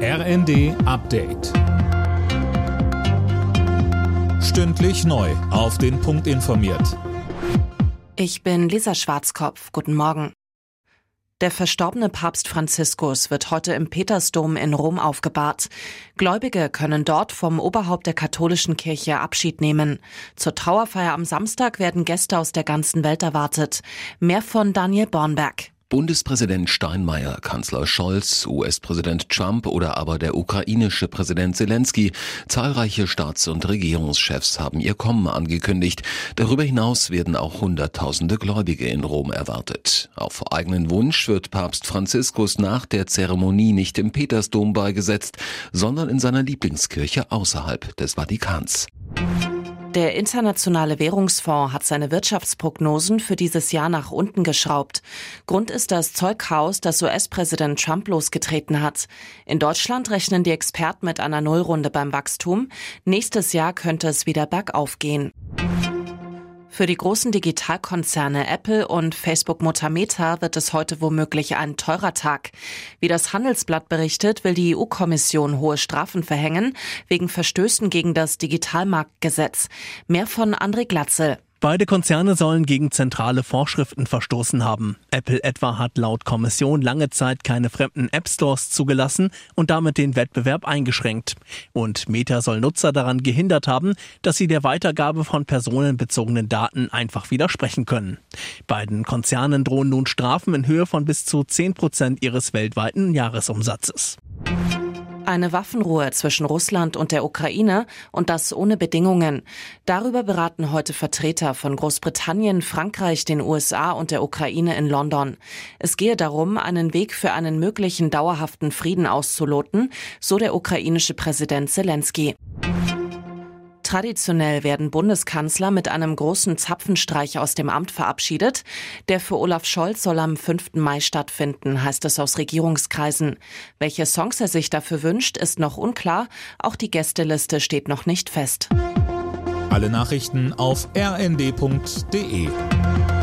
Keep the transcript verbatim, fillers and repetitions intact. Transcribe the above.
R N D Update. Stündlich neu auf den Punkt informiert. Ich bin Lisa Schwarzkopf. Guten Morgen. Der verstorbene Papst Franziskus wird heute im Petersdom in Rom aufgebahrt. Gläubige können dort vom Oberhaupt der katholischen Kirche Abschied nehmen. Zur Trauerfeier am Samstag werden Gäste aus der ganzen Welt erwartet. Mehr von Daniel Bornberg. Bundespräsident Steinmeier, Kanzler Scholz, U S-Präsident Trump oder aber der ukrainische Präsident Zelensky. Zahlreiche Staats- und Regierungschefs haben ihr Kommen angekündigt. Darüber hinaus werden auch Hunderttausende Gläubige in Rom erwartet. Auf eigenen Wunsch wird Papst Franziskus nach der Zeremonie nicht im Petersdom beigesetzt, sondern in seiner Lieblingskirche außerhalb des Vatikans. Der Internationale Währungsfonds hat seine Wirtschaftsprognosen für dieses Jahr nach unten geschraubt. Grund ist das Zollchaos, das U S-Präsident Trump losgetreten hat. In Deutschland rechnen die Experten mit einer Nullrunde beim Wachstum. Nächstes Jahr könnte es wieder bergauf gehen. Für die großen Digitalkonzerne Apple und Facebook-Mutter Meta wird es heute womöglich ein teurer Tag. Wie das Handelsblatt berichtet, will die E U-Kommission hohe Strafen verhängen wegen Verstößen gegen das Digitalmarktgesetz. Mehr von André Glatzel. Beide Konzerne sollen gegen zentrale Vorschriften verstoßen haben. Apple etwa hat laut Kommission lange Zeit keine fremden App-Stores zugelassen und damit den Wettbewerb eingeschränkt. Und Meta soll Nutzer daran gehindert haben, dass sie der Weitergabe von personenbezogenen Daten einfach widersprechen können. Beiden Konzernen drohen nun Strafen in Höhe von bis zu zehn Prozent ihres weltweiten Jahresumsatzes. Eine Waffenruhe zwischen Russland und der Ukraine und das ohne Bedingungen. Darüber beraten heute Vertreter von Großbritannien, Frankreich, den U S A und der Ukraine in London. Es gehe darum, einen Weg für einen möglichen dauerhaften Frieden auszuloten, so der ukrainische Präsident Zelensky. Traditionell werden Bundeskanzler mit einem großen Zapfenstreich aus dem Amt verabschiedet. Der für Olaf Scholz soll am fünften Mai stattfinden, heißt es aus Regierungskreisen. Welche Songs er sich dafür wünscht, ist noch unklar. Auch die Gästeliste steht noch nicht fest. Alle Nachrichten auf r n d punkt d e.